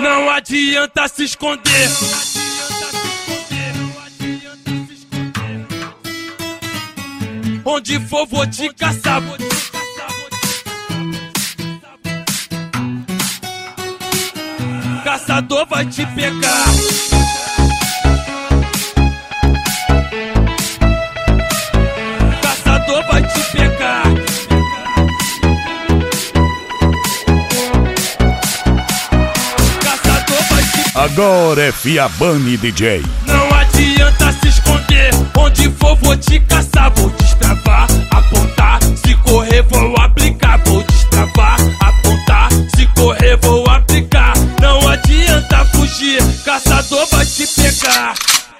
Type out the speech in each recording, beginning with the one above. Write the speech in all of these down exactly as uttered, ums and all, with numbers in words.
Não adianta se esconder. Onde for vou te caçar. Caçador vai te pegar. Caçador vai te pegar. Caçador vai te pegar. Agora é Fiabani D J. Não adianta se esconder. Onde for vou te caçar. Vou destravar, apontar. Se correr vou aplicar. Vou destravar, apontar. Se correr vou aplicar. Não adianta fugir, caçador vai te pegar.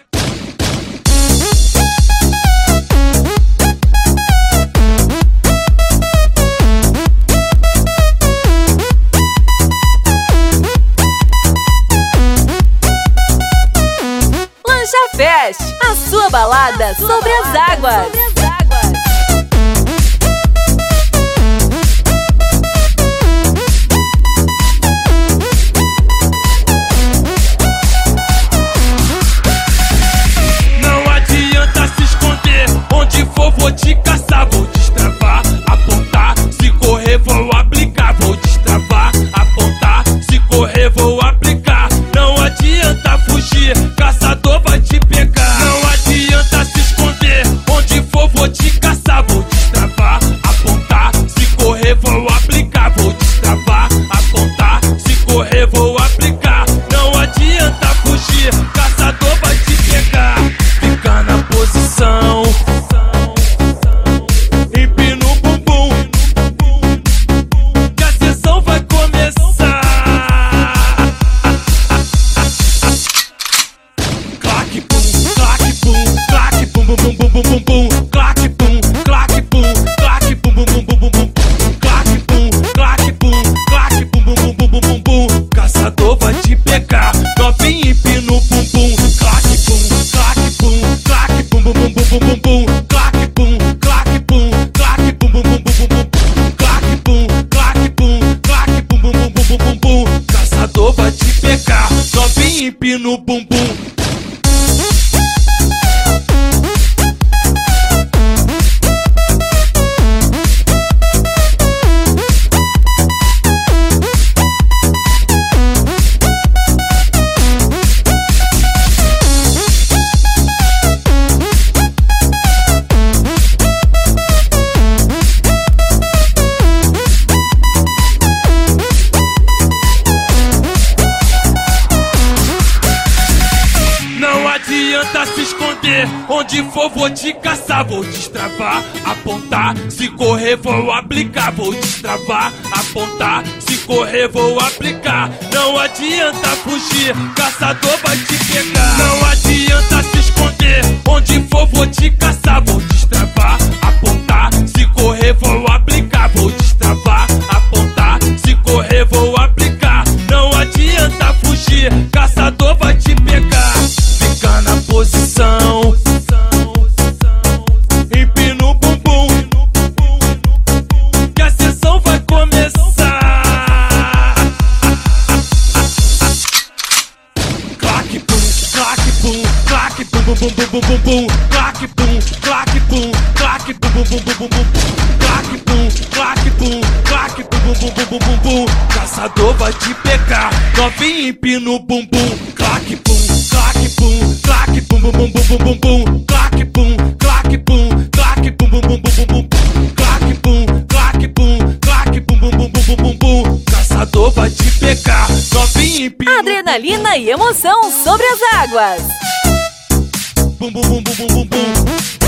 Lancha Fest, a sua balada sobre as águas. Vou te caçar, vou destravar, apontar. Se correr vou aplicar. Vou destravar, apontar. Se correr vou aplicar. Não adianta fugir, caçador vai te pegar. Não adianta se esconder. Onde for vou te caçar. Vou destravar, apontar. Se correr vou aplicar. Vou destravar, apontar. Se correr vou aplicar. Não adianta fugir, caçador vai te pegar. Fica na posição. Caçador vai te pegar, novinho empina o bumbum. Claque bum, claque bum, claque bum bum bum bum bum bum. Claque bum, claque bum, claque bum bum bum bum bum. Claque bum, claque bum, claque bum bum bum bum bum bum. Caçador vai te pegar, novinho empina o bumbum. Se esconder, onde for vou te caçar. Vou destravar, apontar. Se correr vou aplicar. Vou destravar, apontar. Se correr vou aplicar. Não adianta fugir, caçador vai te pegar. Não adianta se esconder, onde for vou te caçar. Vou destravar, apontar. Se correr vou aplicar. Vou destravar, apontar. Se correr vou aplicar. Não adianta fugir, caçador vai te pegar. Fica na posição, empina o bumbum, que a sessão vai começar. Claque bum, claque bum, claque bum bum bum bum bum bum. Claque bum, claque bum, claque bum bum bum bum bum. Claque bum, claque bum, claque bum bum bum bum bum bum. Caçador vai te pegar, novinho empina o bumbum. Claque bum, claque bum, claque bum bum bum bum bum bum. Claque bum, claque bum, claque bum bum bum bum bum. Claque bum, claque bum, claque bum bum bum bum bum bum. Caçador vai te pegar, novinho empina. Adrenalina e emoção sobre as águas. Bum bum bum bum bum bum bum.